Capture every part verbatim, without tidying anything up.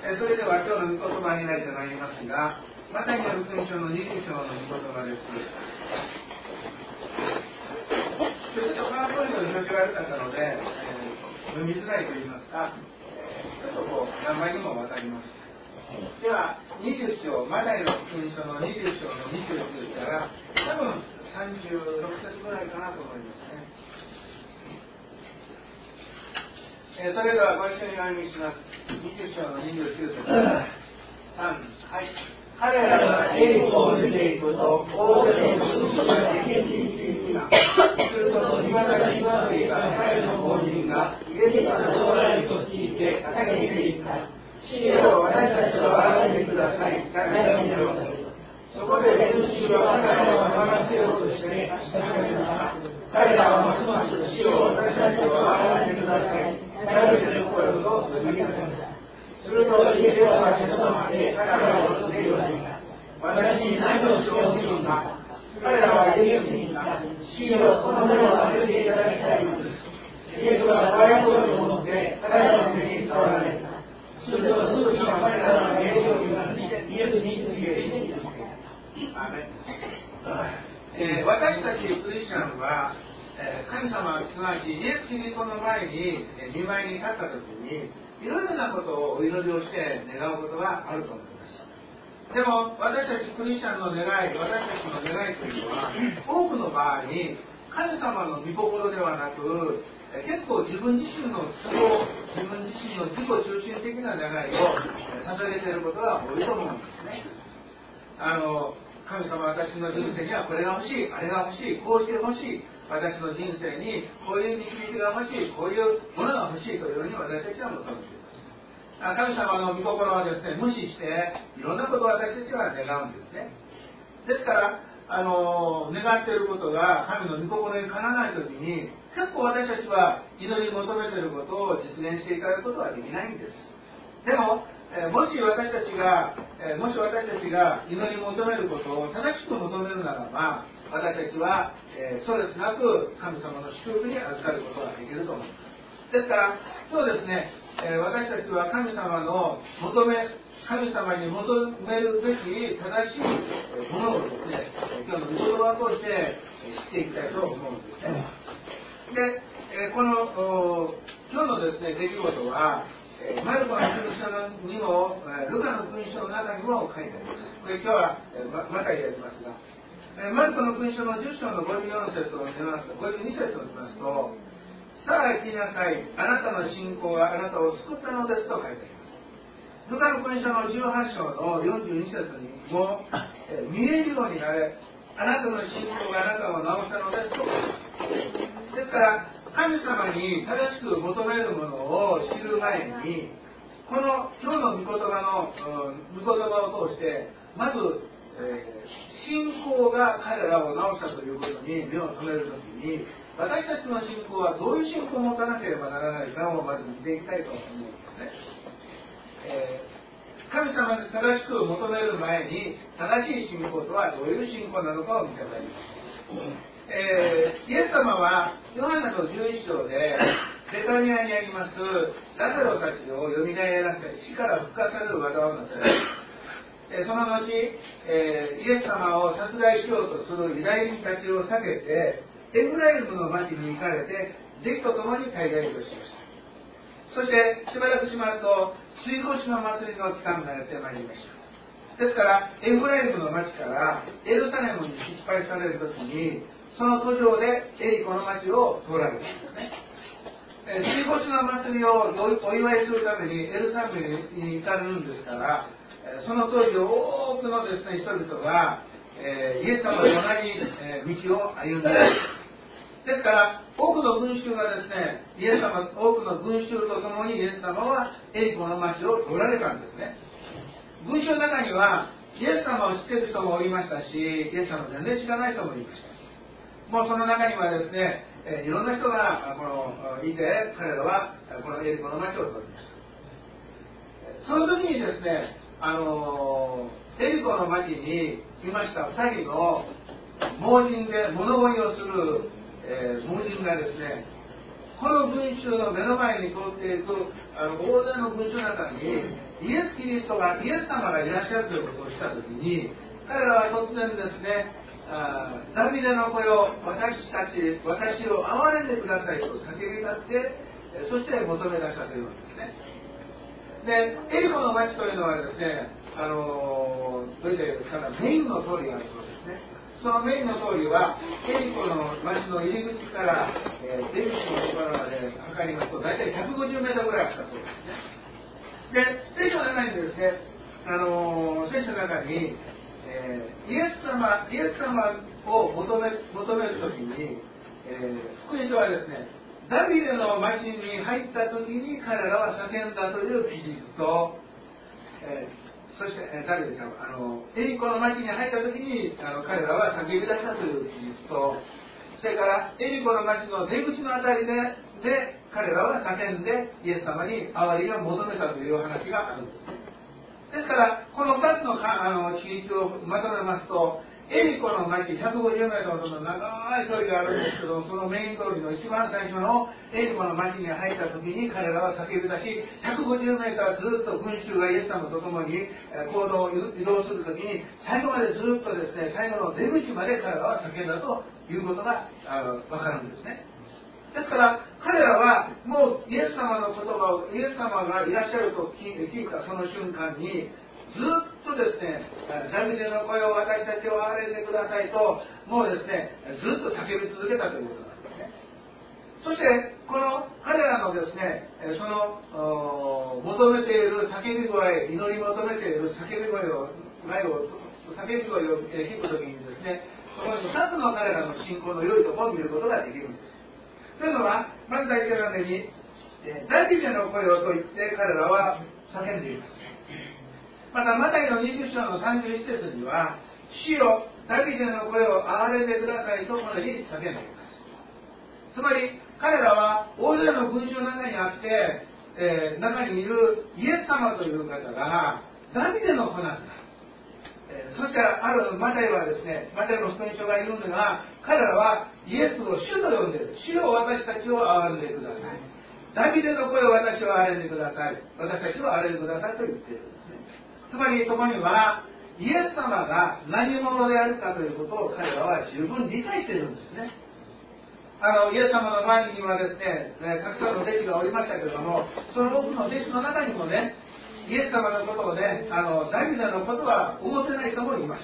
それでは今日の御言葉になりとなりますが、マタイによる福音書のにじゅう章の御言葉です。ちょっとパワーポイントで表示が悪かったので、えー、読みづらいと言いますか、えー、ちょっとこう何枚にもわかります。ではにじゅう章、マタイの福音書のにじゅう章のにじゅうきゅうから多分さんじゅうろく節ぐらいかなと思いますね。えー、それではご一緒にお読みします。にじゅう章のにじゅうきゅう節さん、はい。彼らが栄光を見ていくと、大勢の人々が激しいした。すると、島田に座っていた彼の法人が、イエスが将来と聞いて、叫んでいった。主よ、私たちを憐れんでください。誰が見ろ。そこで群衆は彼らを学ばせようとして足し始めた。彼らはますます主よ、私たちを憐れんでください。誰が見る声をと呼びかけた。するとイエスは外まで彼らを告げようになった。私に何をしてほしいのか。彼らはイエスに言った。主よ、この目を開けていただきたいのです。イエスはかわいそうに思って彼らの目に触られた。するとすぐに彼らの目を見られイエスに告げていた。えー、私たちクリスチャンは、えー、神様すなわちイエス・キリストの前に、えー、見舞いに立った時にいろいろなことをお祈りをして願うことがあると思います。でも私たちクリスチャンの願い、私たちの願いというのは多くの場合に神様の御心ではなく、えー、結構自分自身の都合、自分自身の自己中心的な願いを、えー、捧げていることが多いと思うんですね。あの神様、私の人生にはこれが欲しい、あれが欲しい、こうして欲しい、私の人生にこういう導きが欲しい、こういうものが欲しいというように私たちは求めています。神様の御心はですね、無視していろんなことを私たちは願うんですね。ですからあの願っていることが神の御心にかなわないときに結構私たちは祈り求めていることを実現していかれることはできないんです。でもえー、もし私たちが、えー、もし私たちが祈り求めることを正しく求めるならば、私たちは、えー、ストレスなく神様の祝福に預かることができると思います。ですから今日ですね、えー、私たちは神様の求め、神様に求めるべき正しいものをですね、今日の御言葉を通して知っていきたいと思うんですね。で、えー、この今日のですね出来事はマルコの福音書にもルカの福音書の中にも書いてあります。これ今日はまたやりますが、マルコの福音書のじゅっ章のごじゅうよん節を見ますと、ごじゅうに節を見ますと、さあ行きなさい、あなたの信仰があなたを救ったのですと書いてあります。ルカの福音書のじゅうはち章のよんじゅうに節にも、見えるようになれ、あなたの信仰があなたを治したのですと書いてあります。ですから神様に正しく求めるものを知る前に、この今日の御言葉の、うん、御言葉を通してまず、えー、信仰が彼らを治したということに目を留めるときに、私たちの信仰はどういう信仰を持たなければならないかをまず見ていきたいと思うんですね。えー、神様に正しく求める前に正しい信仰とはどういう信仰なのかを見てまいります。えー、イエス様はヨハネのじゅういち章でベタニアにありますラザロたちをよみがえらせ死から復活される技をなさい、えー、その後、えー、イエス様を殺害しようとするユダヤ人たちを避けてエフライムの町に行かれて弟子と共に滞在をしました。そしてしばらくしますと水越の祭りの期間がやってまいりました。ですからエフライムの町からエルサレムに出発されるときにその途上でエリコの町を通られたんですね。えー、水越の祭りをお祝いするためにエルサレムに行かれるんですから、えー、その当時多くのですね人々が、えー、イエス様と同じ、えー、道を歩んでいる。ですから多くの群衆がですね、イエス様多くの群衆とともにイエス様はエリコの町を通られたんですね。群衆の中にはイエス様を知っている人もおりましたし、イエス様を全然知らない人もいました。もうその中にはですね、えー、いろんな人がこのいて、彼らはこのエリコの町を通りました。その時にですね、あのー、エリコの町にいましたふたりの盲人で物乞いをする、えー、盲人がですね、この群衆の目の前に通っていくあの大勢の群衆の中にイエス・キリストがイエス様がいらっしゃるということをしたときに、彼らは突然ですね、あダビデの声を私たち私を憐れんでくださいと叫び立ってそして求め出したというわけですね。でエリコの町というのはですね、あのどういうかメインの通りがあるそうですね。そのメインの通りはエリコの町の入り口から、えー、出口のところまで測りますと大体ひゃくごじゅうメートルぐらいあったそうですね。で聖書の中にですね、あの聖書の中にえー、イエス様、イエス様を求め、求めるときに、えー、福音書はですね、ダビデの町に入ったときに彼らは叫んだという記述と、えー、そして、えー、ダビデちゃんあのエリコの町に入ったときにあの彼らは叫び出したという記述と、それからエリコの町の出口のあたりで、で彼らは叫んでイエス様に憐れみを求めたという話があるんですね。ですから、このふたつのあの記述をまとめますと、エリコの町、ひゃくごじゅうメートルの長い距離があるんですけど、そのメイン通りの一番最初のエリコの町に入った時に彼らは叫び出し、ひゃくごじゅうメートルずっと群衆がイエス様と共に行動を移動する時に、最後までずっとですね、最後の出口まで彼らは叫んだということがわかるんですね。ですから彼らはもうイエス様の言葉をイエス様がいらっしゃると聞いたその瞬間にずっとですね、ダビデの声を私たちを憐れんでくださいともうですねずっと叫び続けたということなんですね。そしてこの彼らのですねその求めている叫び声、祈り求めている叫び声を叫び声を聞くときにですね、そこにふたつの彼らの信仰の良いところを見ることができるんです。というのは、まず第一番目に、ダビデの声をと言って彼らは叫んでいます。また、マタイのにじゅう章のさんじゅういち節には、主よ、ダビデの声を憐れんでくださいとこのように叫んでいます。つまり、彼らは大勢の群衆の中にあって、えー、中にいるイエス様という方が、ダビデの子なんだ。そしてあるマタイはですね、マタイの福音書が言うのが、彼らはイエスを主と呼んでいる。主よ私たちを憐れんでください。ダビデの声を私を憐れんでください。私たちを憐れんでくださいと言っているんですね。つまりそこには、イエス様が何者であるかということを彼らは十分理解しているんですね。あのイエス様の周りにはですね、たくさんの弟子がおりましたけれども、その多くの弟子の中にもね、イエス様のことをね、あのダビデのことは思ってない人もいました。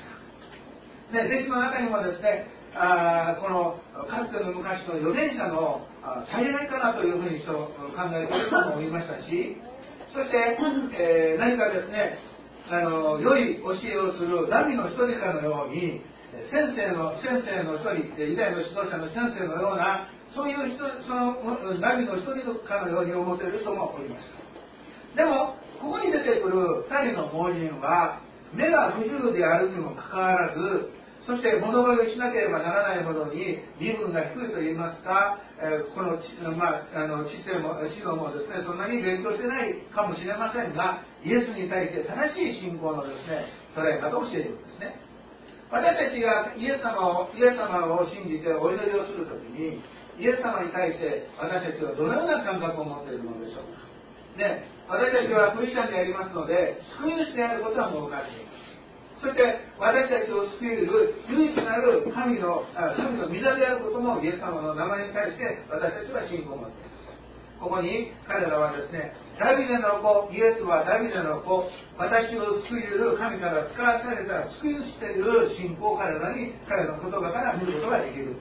で、弟子の中にもですね、あこのかつての昔の預言者の再来かなというふうに考えている人もいましたし、そして、えー、何かですね、あの良い教えをするダビの一人かのように、先生の先生の一人、偉大の指導者の先生のような、そういう人、そのダビの一人かのように思っている人もおりました。でも、ここに出てくるふたりの盲人は、目が不自由であるにもかかわらず、そして物乞いをしなければならないほどに身分が低いといいますか、えー、この、まあ、あの知性も知能もですね、そんなに勉強してないかもしれませんが、イエスに対して正しい信仰のですね、捉え方をしているんですね。私たちがイエス様をイエス様を信じてお祈りをするときに、イエス様に対して私たちはどのような感覚を持っているのでしょうか。ね、私たちはクリスチャンでありますので、救い主であることはもう分かっています。そして私たちを救える唯一なる神の神の御座であることもイエス様の名前に対して私たちは信仰を持っています。ここに彼らはですね、ダビデの子、イエスはダビデの子、私を救える神から使わされた救い主という信仰を彼らに彼らの言葉から見ることができるんです。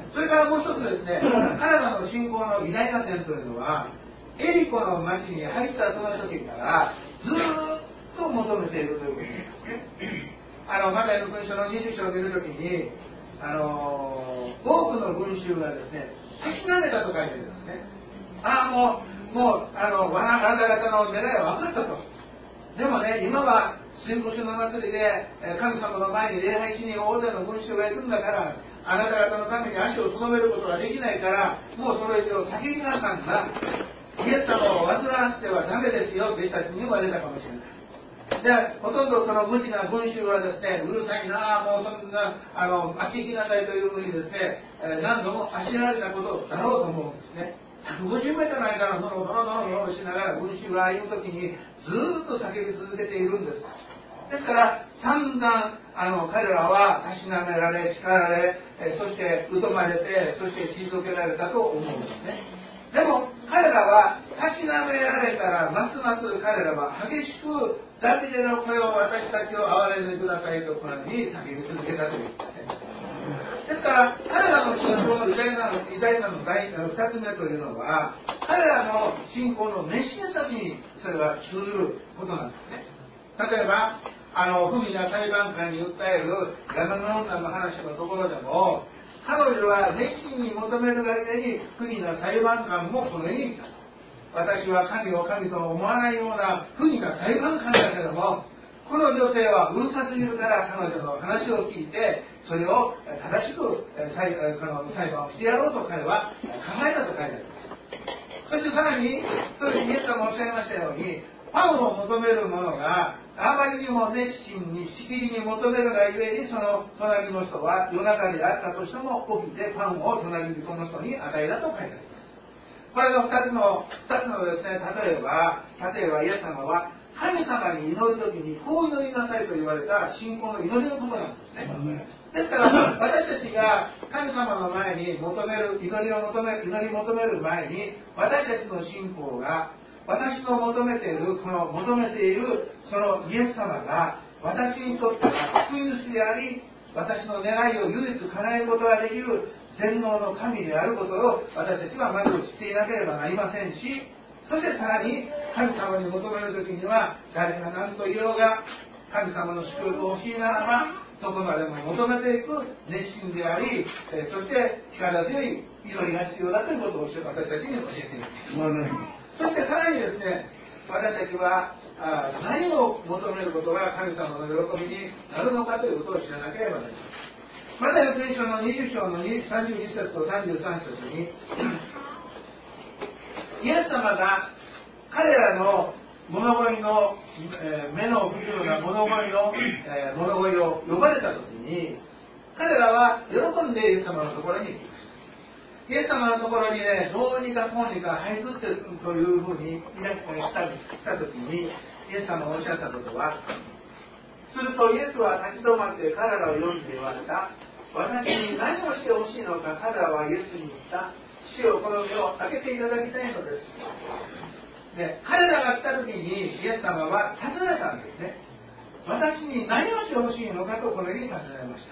それからもう一つですね、彼らの信仰の偉大な点というのは、エリコの町に入ったその時からずっと求めているということですね。あのマタイの福音書のにじゅう章を見るときに、あの多くの群衆がですね、たしなめたと書いてるんですね。ああもうもうあのあなた方の願いは分かったと。でもね、今は新年の祭りで神様の前に礼拝しに大勢の群衆が行くんだから、あなた方のために足を務めることができないから、もうそれ以上叫びなさんがイエス様を煩わしてはダメですよ、弟子たちに言われたかもしれない。で、ほとんどその無知な群衆はですね、うるさいな、もうそんな、あの、あっち行きなさいというふうにですね、何度もあしらわれたことだろうと思うんですね。 ひゃくごじゅうメートルの間のドロドロドロドロしながら群衆が歩む時にずーっと叫び続けているんです。ですから散々あの彼らはたしなめられ叱られ、えそして疎まれて、そして退けられたと思うんですね。でも彼らはたしなめられたらますます彼らは激しくダビデの声を私たちを憐れんでくださいとこのように叫び続けたということですね。ですから彼らの信仰の偉大さの偉大さの第二つ目というのは、彼らの信仰の熱心さにそれは通ずることなんですね。例えばあの不義な裁判官に訴えるヤナの女の話のところでも、彼女は熱心に求めるがゆえに不義な裁判官もこのように言った。私は神を神と思わないような不義な裁判官だけども、この女性はうるさすぎるから彼女の話を聞いてそれを正しく裁判をしてやろうと彼は考えたと書いてあります。そしてさらにそういうイエス様もおっしゃいましたように、パンを求める者があまりにも熱心にしきりに求めるがゆえに、その隣の人は夜中であったとしても起きてパンを隣人の人に与えたと書いてあります。これのふたつのふたつのですね、例えば例えばイエス様は神様に祈るときにこう祈りなさいと言われた信仰の祈りのことなんですね。ですから私たちが神様の前に求める祈りを求める祈り求める前に、私たちの信仰が私の求めているこの求めているそのイエス様が私にとっては救い主であり、私の願いを唯一叶えることができる全能の神であることを私たちはまず知っていなければなりませんし、そしてさらに神様に求めるときには誰が何と言おうが神様の祝福を欲しいならばどこまでも求めていく熱心であり、えー、そして力強い祈りが必要だということを私たちに教えています。そしてさらにですね、私たちはあ何を求めることが神様の喜びになるのかということを知らなければなりません。マタイの福音書のにじゅう章のさんじゅうに節とさんじゅうさん節にイエス様が彼らの物乞いの、えー、目の不自由な物乞いの、えー、物乞いを呼ばれたときに、彼らは喜んでイエス様のところに行きました。イエス様のところにね、どうにかこうにか這いずってるというふうにいらしたときに、イエス様がおっしゃったことは、するとイエスは立ち止まって彼らを呼んで言われた。私に何をしてほしいのか。彼らはイエスに言った。主よ、この目を開けていただきたいのです。で、彼らが来た時にイエス様は尋ねたんですね。私に何をしてほしいのかとこのように尋ねました。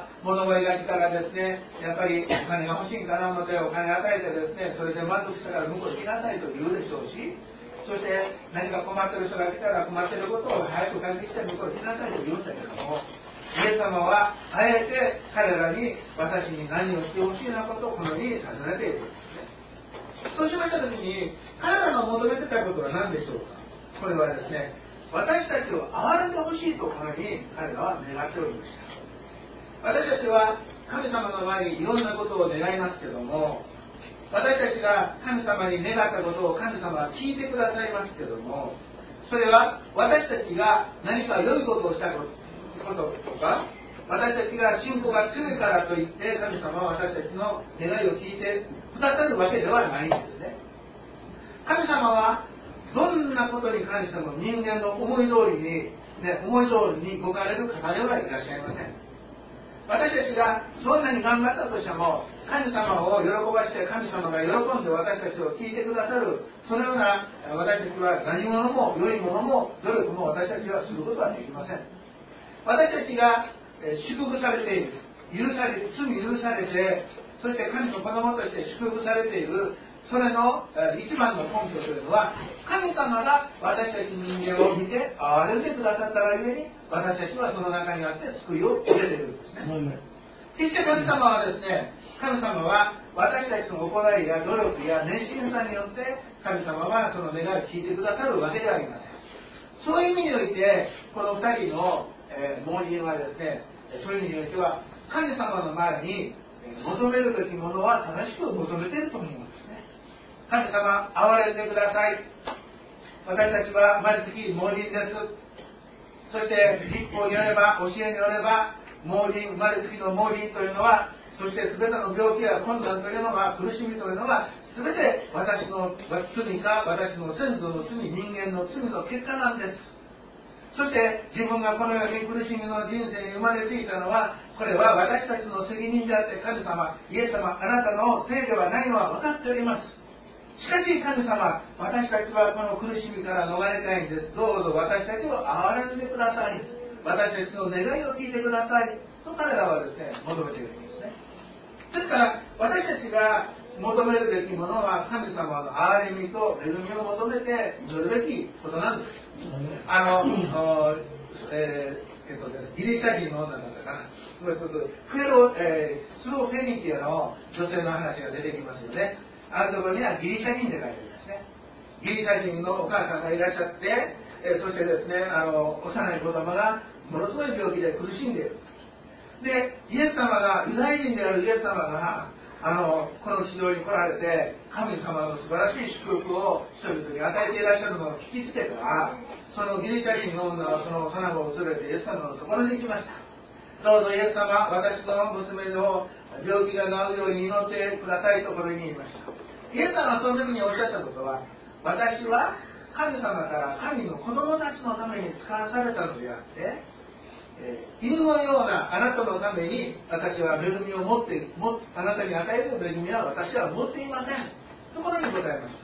あ物乞いが来たらですね、やっぱりお金が欲しいかな思ってお金与えてですね、それで満足したから向こう行きなさいと言うでしょうし、そして何か困ってる人が来たら困ってることを早く解決して向こう行きなさいと言うんだけども、イエス様はあえて彼らに私に何をしてほしいのかとこのように尋ねているんですね。そうしましたときに彼らの求めてたことは何でしょうか。これはですね、私たちを憐れんでほしいとこのように彼らは願っておりました。私たちは神様の前にいろんなことを願いますけども、私たちが神様に願ったことを神様は聞いてくださいますけども、それは私たちが何か良いことをしたことこととか、私たちが信仰が強いからといって神様は私たちの願いを聞いてくださるわけではないんですね。神様はどんなことに関しても人間の思い通りに、ね、思い通りに動かれる方ではいらっしゃいません。私たちがそんなに頑張ったとしても、神様を喜ばして神様が喜んで私たちを聞いてくださる、そのような私たちは何者も良いものも努力も私たちはすることはできません。私たちが祝福されている、許され、罪許されて、そして神の子供として祝福されている、それの一番の根拠というのは、神様が私たち人間を見て憐れんでくださったがゆえに、私たちはその中にあって救いを得ているんですね。決して神様はですね、神様は私たちの行いや努力や熱心さによって神様はその願いを聞いてくださるわけではありません。そういう意味において、このふたりのえー、盲人はですね、そういう意味においては神様の前に求めるべきものは正しく求めていると思いますね。神様、憐れんでください。私たちは毎月盲人です。そして立法によれば、教えによれば、盲人、生まれつきの盲人というのは、そして全ての病気や困難というのは、苦しみというのは全て私の罪か私の先祖の罪、人間の罪の結果なんです。そして自分がこのように苦しみの人生に生まれついたのは、これは私たちの責任であって、神様、イエス様、あなたのせいではないのは分かっております。しかし神様、私たちはこの苦しみから逃れたいんです。どうぞ私たちを憐れんでください。私たちの願いを聞いてくださいと彼らはですね、求めているんですね。ですから私たちが求めるべきものは、神様の憐れみと恵みを求めて祈るべきことなんです。あの、えーえっと、ギリシャ人の女だったかな、フェロ、えー、スローフェニキアの女性の話が出てきますよね。あるところにはギリシャ人で書いてありますね。ギリシャ人のお母さんがいらっしゃって、えー、そしてですね、あの幼い子供がものすごい病気で苦しんでいる。で、イエス様が、ユダヤ人であるイエス様があのこの地上に来られて、神様の素晴らしい祝福を人々に与えていらっしゃるのを聞きつけたら、そのギリシャ人の女はその幼子を連れてイエス様のところに行きました。どうぞイエス様、私の娘の病気が治るように祈ってくださいところに言いました。イエス様はその時におっしゃったことは、私は神様から神の子供たちのために使わされたのであって、えー、犬のようなあなたのために私は恵みを持ってもあなたに与える恵みは私は持っていませんところに答えました。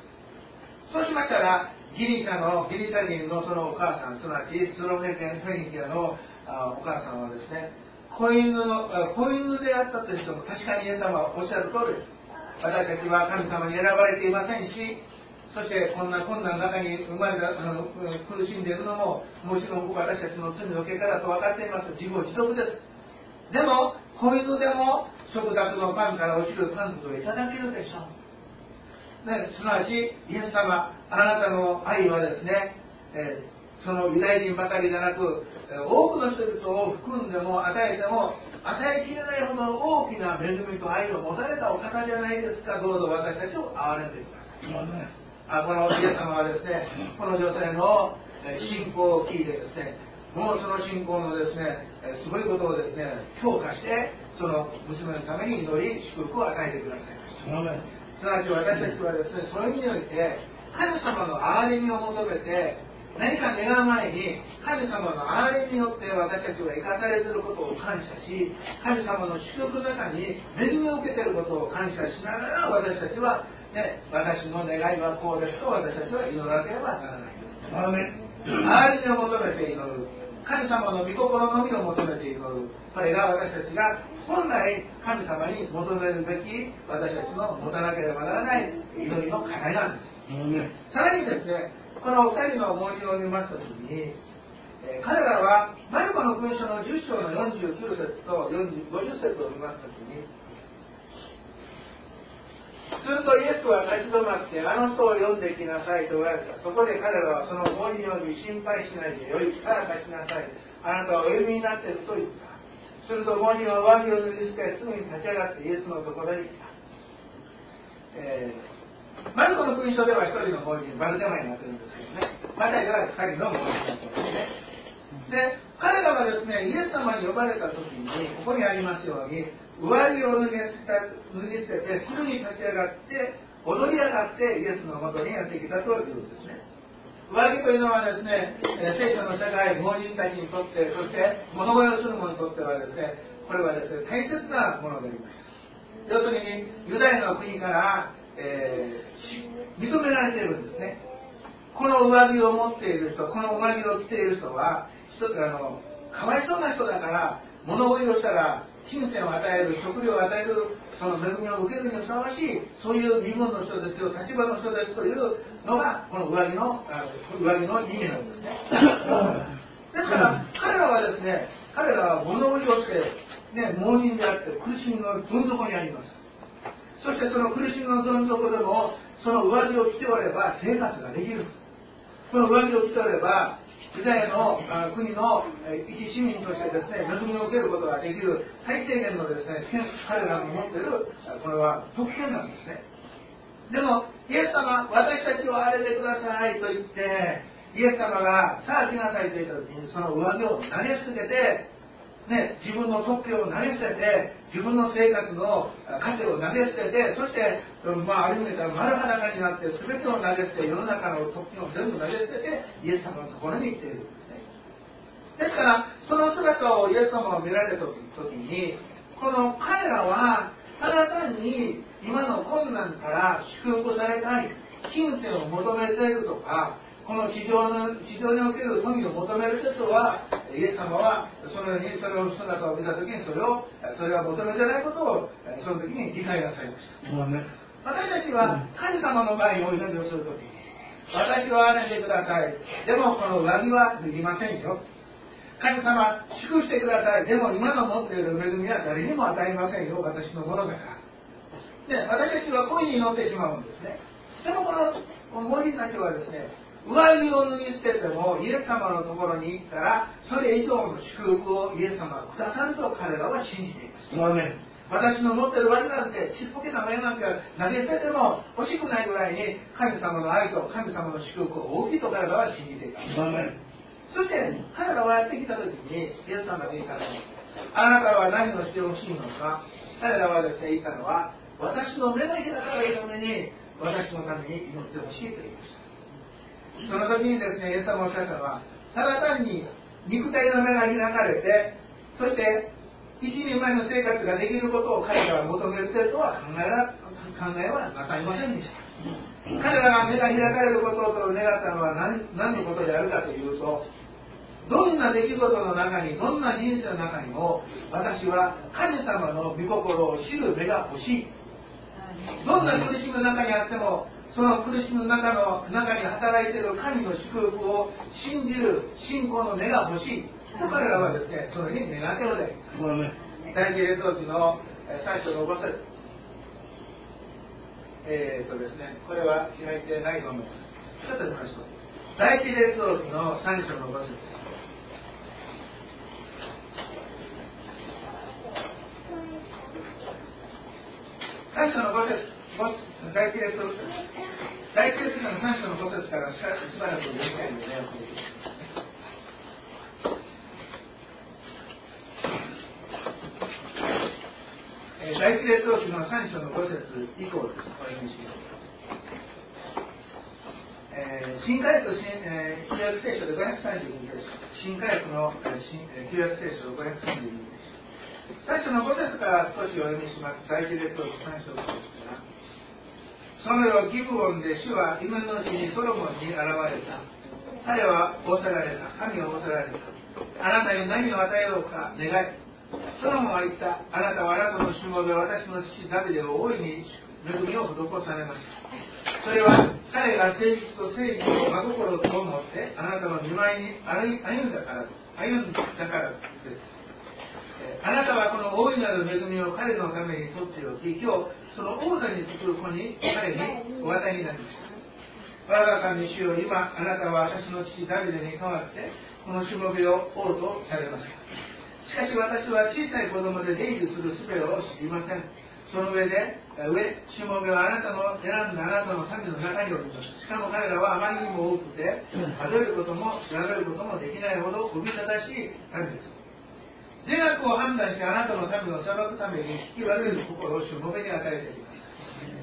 そうしましたら、ギリシャのギリシャ人のそのお母さん、すなわちスロベニフェニキアのあお母さんはですね、子犬の子犬であったとしても、確かにイエス様はおっしゃる通りです。私たちは神様に選ばれていませんし、そしてこんな困難の中に生まれたあの苦しんでいるのも、もちろん私たちの罪の結果だと分かっています。自業自得です。でも子犬でも食卓のパンから落ちるパンといただけるでしょう、ね、すなわちイエス様、あなたの愛はですね、えー、そのユダヤ人ばかりでなく、多くの人々を含んでも与えても与えきれないほどの大きな恵みと愛を持たれたお方じゃないですか。どうぞ私たちを憐れんでください。あこのイエス様はですね、この女性の信仰を聞いてですね、もうその信仰のですね、すごいことをですね、評価して、その娘のために祈り、祝福を与えてくださいました。すなわち私たちはですね、そういう意味において、神様の憐れみを求めて、何か願う前に、神様の憐れみによって私たちは生かされていることを感謝し、神様の祝福の中に恵みを受けていることを感謝しながら、私たちはね、私の願いはこうですと私たちは祈らなければならないです。憐れみを求めて祈る、神様の御心のみを求めて祈る、これが私たちが本来神様に求めるべき、私たちの持たなければならない祈りの課題なんです。さらにですね、このふたりの文字を見ましたときに、えー、彼らはマルコの福音書のじゅっ章のよんじゅうきゅう節とごじゅっ節を見ましたときに、するとイエスは立ち止まって、あの人を読んできなさいと言われた。そこで彼らはその文字を見、心配しないでよい、さらかしなさい、あなたはお読みになっていると言った。すると文字は上着を脱ぎ捨て、すぐに立ち上がってイエスのところに来た。えー、マルコの福音書では一人の文字、バルテマイになってるんですけどね、マタイでは二人の文字になってるんですね。で、彼らはですね、イエス様に呼ばれた時に、ここにありますように、上着を脱ぎ捨ててすぐに立ち上がって踊り上がってイエスのもとにやってきたというんですね。上着というのはですね、聖書の社会、盲人たちにとって、そして物乞いをする者にとってはですね、これはですね、大切なものでありました。要するにユダヤの国から、えー、認められているんですね。この上着を持っている人、この上着を着ている人は一つあのかわいそうな人だから、物乞いをしたら金銭を与える、食料を与える、その恵みを受けるにふさわしい、そういう身分の人ですよ、立場の人ですというのがこの上着の上着の意味なんですね。ですから彼らはですね、彼らは物乞いをして、ね、盲人であって苦しみのどん底にあります。そしてその苦しみのどん底でもその上着を着ておれば生活ができる。この上着を着ておればユダヤの国の一市民としてですね、恵みを受けることができる最低限のですね、彼らの持っているこれは特権なんですね。でもイエス様、私たちを憐れてくださいと言ってイエス様がさあ来なさいと言った時に、その上着を投げ捨ててね、自分の特権を投げ捨てて、自分の生活の糧を投げ捨てて、そして、まあ、ある意味では丸裸になって、全てを投げ捨て、世の中の特権を全部投げ捨てて、イエス様のところに行っているんですね。ですから、その姿をイエス様を見られた時に、この彼らは、ただ単に今の困難から祝福されたい、金銭を求めているとか、この地上の地上における富を求める人は、イエス様はそのようにそれを姿を見たときにそれをそれは求めてないことをその時に理解なさいました。私たちは神様の前にお祈りをするときに、私を憐れんでください。でもこの上着は脱ぎませんよ。神様祝福してください。でも今の持っている恵みは誰にも与えませんよ。私のものだから。で、私たちは恋に乗ってしまうんですね。でもこの文字たちはですね、上着を脱ぎ捨ててもイエス様のところに行ったらそれ以上の祝福をイエス様がくださると彼らは信じていました。私の持っている上着なんてちっぽけな上なんて投げ捨てても欲しくないぐらいに神様の愛と神様の祝福を大きいと彼らは信じていた。そして彼らはやってきた時にイエス様が言ったのは、あなたは何をしてほしいのか。彼らはですね、言ったのは、私の目が開かれるために私のために祈ってほしいと言いました。その時にですね、イエス様おっしゃったのは、ただ単に肉体の目が開かれて、そして一人前の生活ができることを彼らは求めているとは考えら考えはなさいませんでした。彼らが目が開かれることを願ったのは 何, 何のことであるかというと、どんな出来事の中に、どんな人生の中にも、私は神様の御心を知る目が欲しい。どんな苦しみの中にあっても、その苦しみの中の中に働いている神の祝福を信じる信仰の目が欲しい。彼らはですね、そのように願っておられる。第一列王記の最初のご節。えーっとですね、これは開いてないと思います。ちょっと見ましょう。第一列王記の最初のご節。最初のご節、第一列王記第一列王記の最初のご節からしばらく読みたいんでね。第一列王記のさん章のご節以降です。お読みします。えー、新科学新、えー、旧約聖書でごひゃくさんじゅうにページ。新科学の、えー、新旧約聖書ごひゃくさんじゅうにページ。最初のご節から少しお読みします。第一列王記さん章ご節から。その夜ギブオンで主は夢のうちにソロモンに現れた。彼は仰せられた。神は仰せられた。あなたに何を与えようか願い。ソロモンは言った。あなたはあなたのしもべ私の父ダビデを大いに恵みを施されました。それは彼が誠実と正義と真心と思ってあなたの見舞いに歩んだから歩んだからです。あなたはこの大いなる恵みを彼のために取っておき、今日その王座につく子に彼にお与えになりました。我が神主よ、今あなたは私の父ダビデに代わってこのしもべを王とされました。しかし私は小さい子供で出入りする術を知りません。その上で、上、しもべはあなたの選んだあなたの民の中におります。しかも彼らはあまりにも多くて、数えることも調べることもできないほどおびただしい民です。善悪を判断してあなたの民を裁くために引き分ける心をしもべに与えています。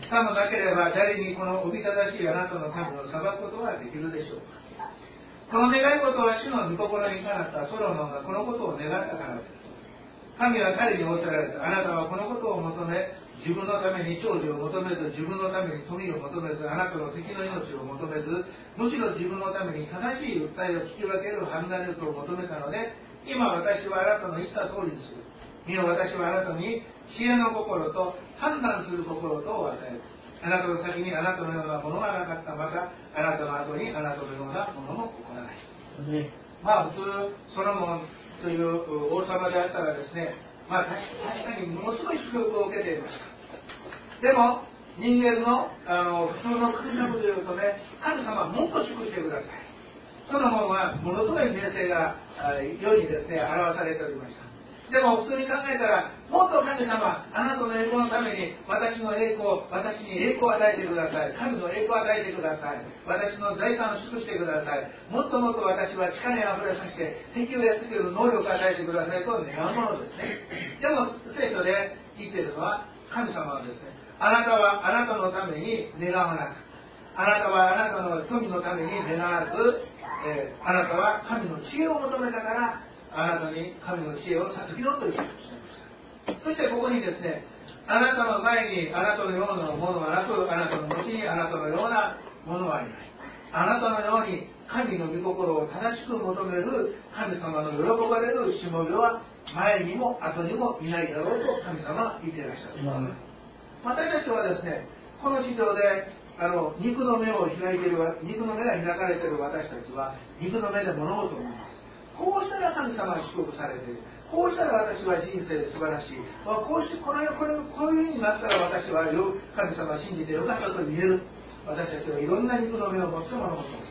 さもなければ誰にこのおびただしいあなたの民を裁くことができるでしょうか。この願い事は主の御心にかなったソロモンがこのことを願ったからです。神は彼に仰せられた。あなたはこのことを求め、自分のために長寿を求めず、自分のために富を求めず、あなたの敵の命を求めず、むしろ自分のために正しい訴えを聞き分ける判断力を求めたので、今私はあなたの言った通りにする。見よ、私はあなたに知恵の心と判断する心とを与える。あなたの先にあなたのようなものがなかった。またあなたの後にあなたのようなものも起こらない。ね、まあ普通ソロモンという王様であったらですね、まあ確かにものすごい祝福を受けていました。でも人間のあの普通のクリスチャンというとね、神様はもっと祝福してください。ソロモンはものすごい名声が世にですね表されておりました。 でも普通に考えたら、もっと神様、あなたの栄光のために私の栄光、私に栄光を与えてください。神の栄光を与えてください。私の財産を祝してください。もっともっと私は力にあふれさせて敵をやっつける能力を与えてくださいと願うものですね。でも聖書で言っているのは、神様はですね、あなたはあなたのために願わなく、あなたはあなたの富のために願わず、えー、あなたは神の知恵を求めたからあなたに神の知恵を授けようということをおっしゃいました。そしてここにですね、あなたの前にあなたのようなものはなく、あなたの後にあなたのようなものはありない。あなたのように神の御心を正しく求める神様の喜ばれるしもべは前にも後にもいないだろうと神様は言っていらっしゃる。うん、私たちはですね、この地上であの肉の目を開いている、肉の目が開かれている私たちは肉の目で物事を見ます。こうしたら神様は祝福されている。こうしたら私は人生素晴らしい。こうしてこれこれこういう風になったら私は神様を信じてよかったと言える。私たちはいろんな肉の目を持って物事をします。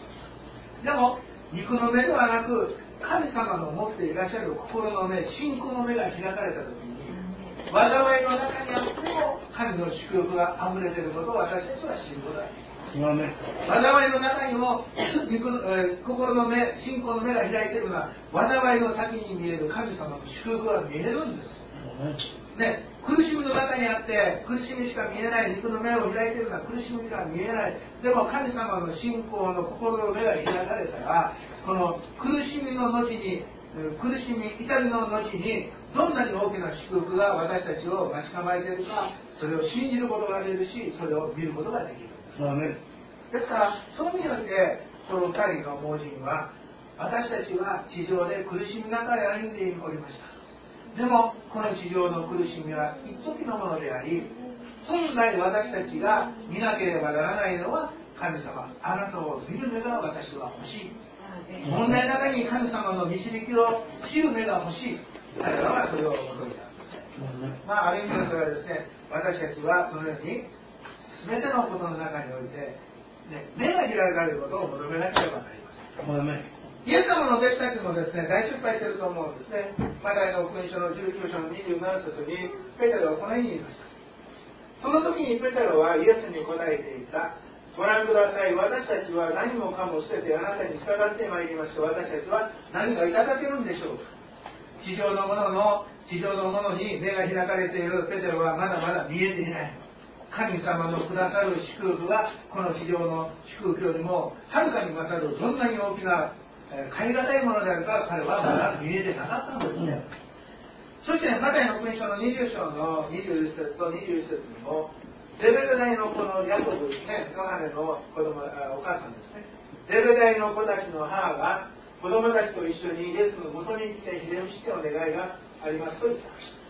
でも肉の目ではなく、神様の持っていらっしゃる心の目、信仰の目が開かれた時に、災いの中にあっても神の祝福があふれていることを私たちは知ることができます。災いの中にも心の目、信仰の目が開いているのは、災いの先に見える神様の祝福が見えるんです。ね、苦しみの中にあって苦しみしか見えない、肉の目を開いているのは苦しみしか見えない。でも神様の信仰の心の目が開かれたら、この苦しみの後に、苦しみ、怒りの後にどんなに大きな祝福が私たちを待ち構えているか、それを信じることができるし、それを見ることができる。ですから、その意味においてこの二人の盲人は、私たちは地上で苦しみの中で歩んでおりました。でもこの地上の苦しみは一時のものであり、本来私たちが見なければならないのは、神様、あなたを見る目が私は欲しい。問題の中に神様の導きを知る目が欲しい。彼らはそれを求めたんです。まあ、ある意味ではですね、私たちはそのように全てのことの中において、ね、目が開かれることを求めなければなりません。イエス様の弟子たちもですね、大失敗していると思うんですね。マタイの福音書のじゅうきゅう章のにじゅうなな節にペテロはこのように言いました。その時にペテロはイエスに答えていった。ご覧ください。私たちは何もかも捨ててあなたに従ってまいりました。私たちは何がいただけるんでしょうか。地上のものの地上のものに目が開かれているペテロはまだまだ見えていない。神様のくださる祝福がこの地上の祝福よりもはるかに勝る、どんなに大きな買い難いものであるか、彼はまだ見えてなかったんですね。そして、マタイの福音書のにじゅう章のにじゅういち節とにじゅういち節にも、レベル大のこのヤコブですね、ヨハネの子供、お母さんですね、レベル大の子たちの母が子供たちと一緒にイエスの元に来てひれ伏しての願いがありますと言ってました。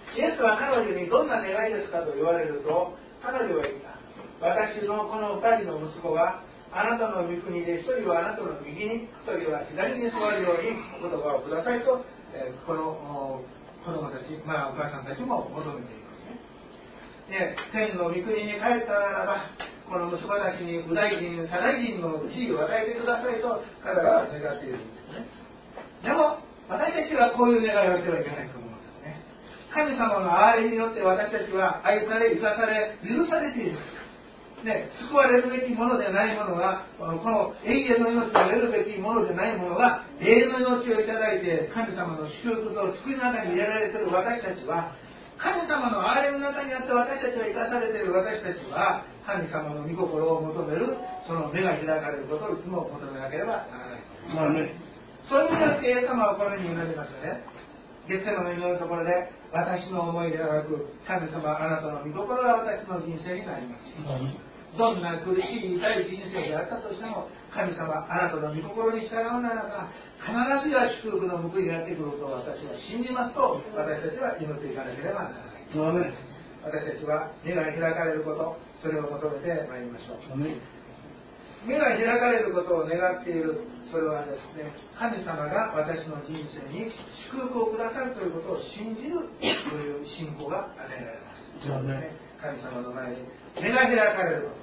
イエスは彼女にどんな願いですかと言われると、彼女は言った。私のこの二人の息子はあなたの御国で一人はあなたの右に、一人は左に座るようにお言葉をくださいと、えー、この子供たち、まあお母さんたちも求めていますね。で、天の御国に帰ったならば、この息子たちに右大臣、左大臣の地位を与えてくださいと彼らは願っているんですね。でも、私たちはこういう願いをしてはいけないと思うんですね。神様の憐れみによって私たちは愛され、生かされ、許されている。ね、救われるべきものでないものが、この永遠の命を得るべきものでないものが永遠の命をいただいて、神様の祝福と救いの中に入れられている私たちは、神様の憐れみの中にあって私たちは生かされている私たちは、神様の御心を求める、その目が開かれることをいつも求めなければならない。まあね、そういう意味でイエス様はこのように言われましたね。ゲッセマネのところで、私の思いではなく、神様あなたの御心が私の人生になります。どんな苦しい痛い人生であったとしても、神様あなたの御心に従うならば、必ずや祝福の報いがやってくることを私は信じますと、私たちは祈っていかなければならない。私たちは目が開かれること、それを求めてまいりましょう。目が開かれることを願っている、それはですね、神様が私の人生に祝福をくださるということを信じるという信仰が与えられます。神様の前に目が開かれること、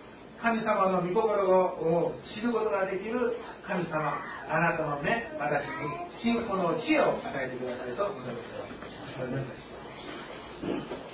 神様の御心を知ることができる神様、あなたの目、私に信仰の知恵を与えてくださいと求めております。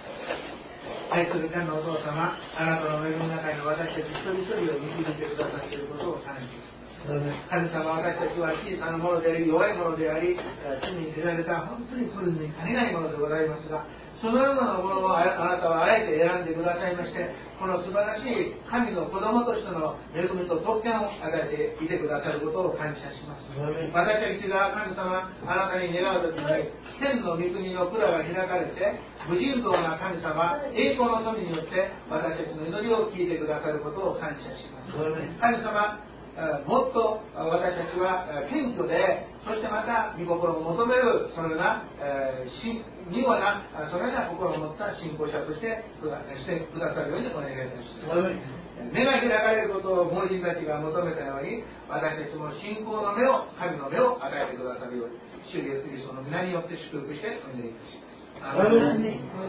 愛する天のお父様、あなたの恵みの中に私たち一人一人を導いてくださっていることを感謝します。神様、私たちは小さなものであり、弱いものであり、罪に知られた本当にこれに足りないものでございますが、そのようなものをあなたはあえて選んでくださいまして、この素晴らしい神の子供としての恵みと特権を与えていてくださることを感謝します。私たちが神様、あなたに願うときに、天の御国の蔵が開かれて、無尽蔵な神様、栄光の富によって私たちの祈りを聞いてくださることを感謝します。神様、もっと私たちは謙虚で、そしてまた御心を求めるそのような、えー、柔和なそのような心を持った信仰者としてしてくださるようにお願いいたします。目が開かれることを盲人たちが求めたように、私たちも信仰の目を、神の目を与えてくださるように、主イエスキリストの皆によって祝福してお祈りいたします。アーメン。